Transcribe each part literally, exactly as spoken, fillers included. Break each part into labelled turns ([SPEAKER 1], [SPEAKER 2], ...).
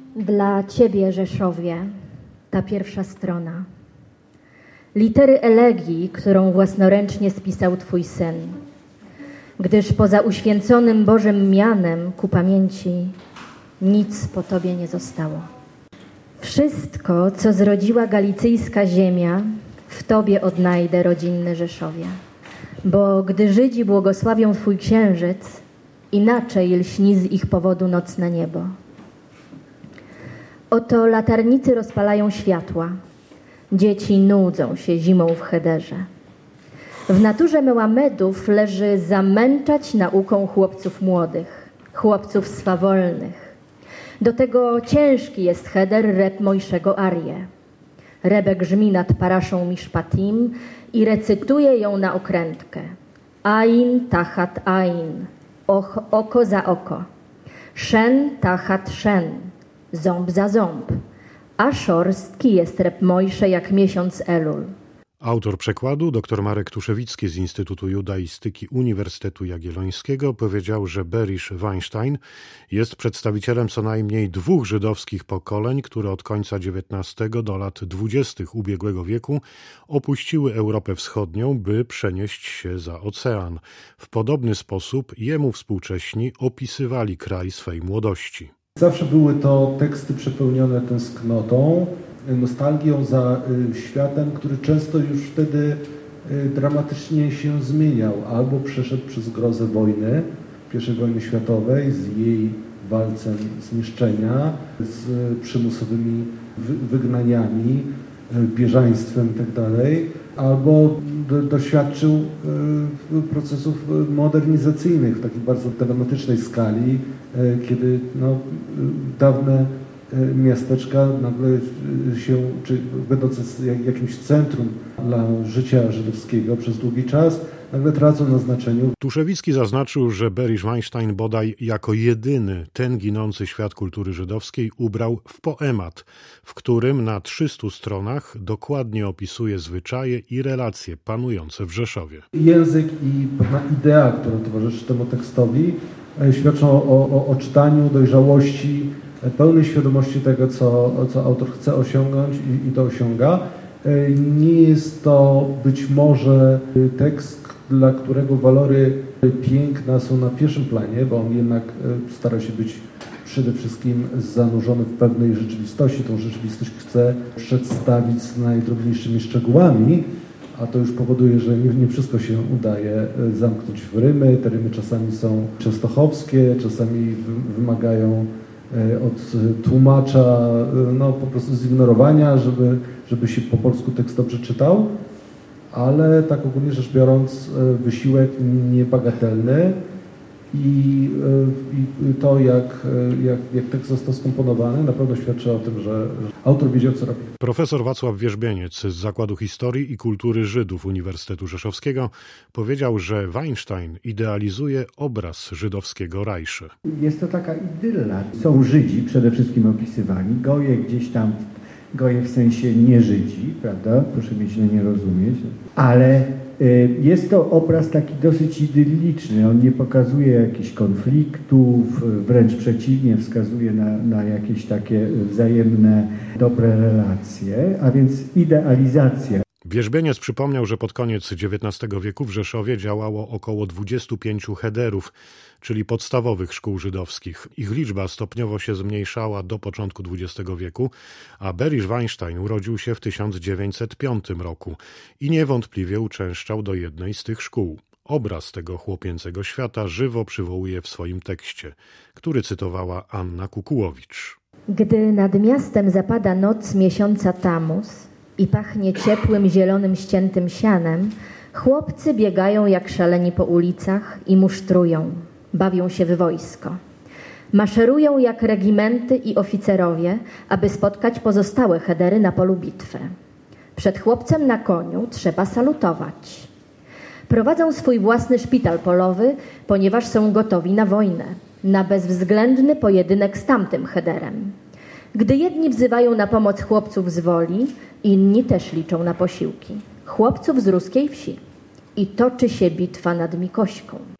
[SPEAKER 1] Dla Ciebie, Rzeszowie, ta pierwsza strona. Litery elegii, którą własnoręcznie spisał Twój syn. Gdyż poza uświęconym Bożym mianem ku pamięci nic po Tobie nie zostało. Wszystko, co zrodziła galicyjska ziemia, w Tobie odnajdę, rodzinny Rzeszowie. Bo gdy Żydzi błogosławią Twój księżyc, inaczej lśni z ich powodu nocne niebo. Oto latarnicy rozpalają światła. Dzieci nudzą się zimą w cheder. W naturze Mełamedów leży zamęczać nauką chłopców młodych, chłopców swawolnych. Do tego ciężki jest cheder rep Mojszego Arię. Rebek grzmi nad paraszą Miszpatim i recytuje ją na okrętkę. Ain tachat ain, och, oko za oko. Szen tachat szen, ząb za ząb. A szorstki jest rep Mojsze jak miesiąc Elul.
[SPEAKER 2] Autor przekładu, dr Marek Tuszewicki z Instytutu Judaistyki Uniwersytetu Jagiellońskiego powiedział, że Berish Weinstein jest przedstawicielem co najmniej dwóch żydowskich pokoleń, które od końca dziewiętnastego do lat dwudziestych ubiegłego wieku opuściły Europę Wschodnią, by przenieść się za ocean. W podobny sposób jemu współcześni opisywali kraj swej młodości.
[SPEAKER 3] Zawsze były to teksty przepełnione tęsknotą, nostalgią za światem, który często już wtedy dramatycznie się zmieniał. Albo przeszedł przez grozę wojny, pierwszej wojny światowej, z jej walcem zniszczenia, z przymusowymi wygnaniami, bieżaństwem itd., albo do, doświadczył procesów modernizacyjnych w takiej bardzo dramatycznej skali, kiedy no, dawne miasteczka nagle się, czy będące jakimś centrum dla życia żydowskiego przez długi czas, nagle tracą na znaczeniu.
[SPEAKER 2] Tuszewicki zaznaczył, że Berish Weinstein bodaj jako jedyny ten ginący świat kultury żydowskiej ubrał w poemat, w którym na trzystu stronach dokładnie opisuje zwyczaje i relacje panujące w Rzeszowie.
[SPEAKER 3] Język i pewna idea, która towarzyszy temu tekstowi, świadczą o, o, o czytaniu, dojrzałości, pełnej świadomości tego, co, co autor chce osiągnąć i, i to osiąga. Nie jest to być może tekst, dla którego walory piękna są na pierwszym planie, bo on jednak stara się być przede wszystkim zanurzony w pewnej rzeczywistości. Tą rzeczywistość chce przedstawić z najdrobniejszymi szczegółami, a to już powoduje, że nie, nie wszystko się udaje zamknąć w rymy. Te rymy czasami są częstochowskie, czasami wymagają od tłumacza no, po prostu zignorowania, żeby, żeby się po polsku tekst dobrze czytał, ale tak ogólnie rzecz biorąc wysiłek niebagatelny i, i to jak, jak, jak tekst został skomponowany na pewno świadczy o tym, że, że autor wiedział, co robi.
[SPEAKER 2] Profesor Wacław Wierzbieniec z Zakładu Historii i Kultury Żydów Uniwersytetu Rzeszowskiego powiedział, że Weinstein idealizuje obraz żydowskiego Rajszy.
[SPEAKER 4] Jest to taka idylla. Są Żydzi przede wszystkim opisywani, goje gdzieś tam, goje w sensie nie Żydzi, prawda? Proszę mnie źle nie rozumieć, ale jest to obraz taki dosyć idylliczny. On nie pokazuje jakichś konfliktów, wręcz przeciwnie, wskazuje na, na jakieś takie wzajemne, dobre relacje, a więc idealizacja.
[SPEAKER 2] Wierzbieniec przypomniał, że pod koniec dziewiętnastego wieku w Rzeszowie działało około dwudziestu pięciu chederów, czyli podstawowych szkół żydowskich. Ich liczba stopniowo się zmniejszała do początku dwudziestego wieku, a Berish Weinstein urodził się w tysiąc dziewięćset piątym roku i niewątpliwie uczęszczał do jednej z tych szkół. Obraz tego chłopięcego świata żywo przywołuje w swoim tekście, który cytowała Anna Kukułowicz.
[SPEAKER 1] Gdy nad miastem zapada noc miesiąca Tamuz i pachnie ciepłym, zielonym, ściętym sianem, chłopcy biegają jak szaleni po ulicach i musztrują, bawią się w wojsko. Maszerują jak regimenty i oficerowie, aby spotkać pozostałe chedery na polu bitwy. Przed chłopcem na koniu trzeba salutować. Prowadzą swój własny szpital polowy, ponieważ są gotowi na wojnę, na bezwzględny pojedynek z tamtym chederem. Gdy jedni wzywają na pomoc chłopców z woli, inni też liczą na posiłki. Chłopców z ruskiej wsi. I toczy się bitwa nad Mikośką.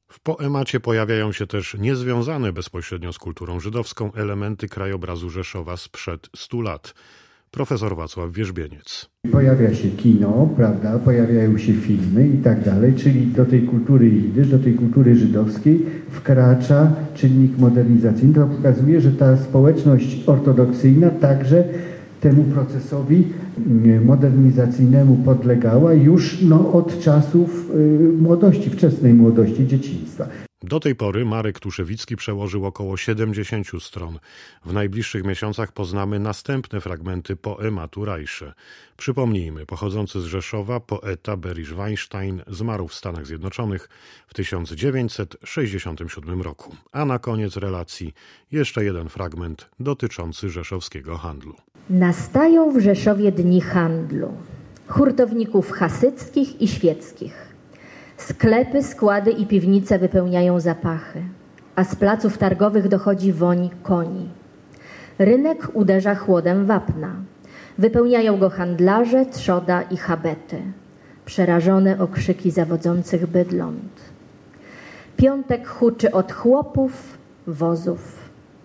[SPEAKER 2] W poemacie pojawiają się też niezwiązane bezpośrednio z kulturą żydowską elementy krajobrazu Rzeszowa sprzed stu lat. Profesor Wacław Wierzbieniec.
[SPEAKER 4] Pojawia się kino, prawda, pojawiają się filmy i tak dalej, czyli do tej kultury jidysz, do tej kultury żydowskiej wkracza czynnik modernizacyjny. To pokazuje, że ta społeczność ortodoksyjna także temu procesowi modernizacyjnemu podlegała już no, od czasów y, młodości, wczesnej młodości, dzieciństwa.
[SPEAKER 2] Do tej pory Marek Tuszewicki przełożył około siedemdziesięciu stron. W najbliższych miesiącach poznamy następne fragmenty poematu Rajsze. Przypomnijmy, pochodzący z Rzeszowa poeta Berisz Weinstein zmarł w Stanach Zjednoczonych w tysiąc dziewięćset sześćdziesiątym siódmym roku. A na koniec relacji jeszcze jeden fragment dotyczący rzeszowskiego handlu.
[SPEAKER 1] Nastają w Rzeszowie dni handlu, hurtowników chasyckich i świeckich. Sklepy, składy i piwnice wypełniają zapachy, a z placów targowych dochodzi woń koni. Rynek uderza chłodem wapna. Wypełniają go handlarze, trzoda i habety, przerażone okrzyki zawodzących bydląt. Piątek huczy od chłopów, wozów.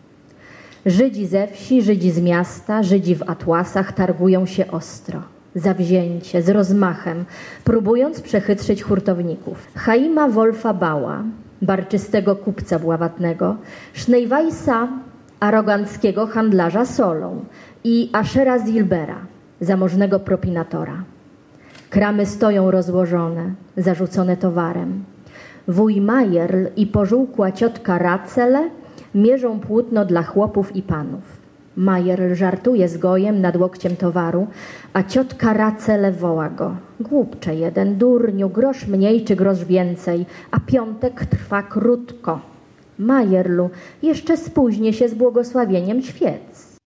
[SPEAKER 1] Żydzi ze wsi, Żydzi z miasta, Żydzi w atłasach targują się ostro, zawzięcie, z rozmachem, próbując przechytrzyć hurtowników. Chaima Wolfa Bała, barczystego kupca bławatnego, Sznejwajsa, aroganckiego handlarza solą i Ashera Zilbera, zamożnego propinatora. Kramy stoją rozłożone, zarzucone towarem. Wuj Majerl i pożółkła ciotka Racele mierzą płótno dla chłopów i panów. Majerl żartuje z gojem nad łokciem towaru, a ciotka Racele woła go. Głupcze jeden, durniu, grosz mniej czy grosz więcej, a piątek trwa krótko. Majerlu, jeszcze spóźnię się z błogosławieniem świec.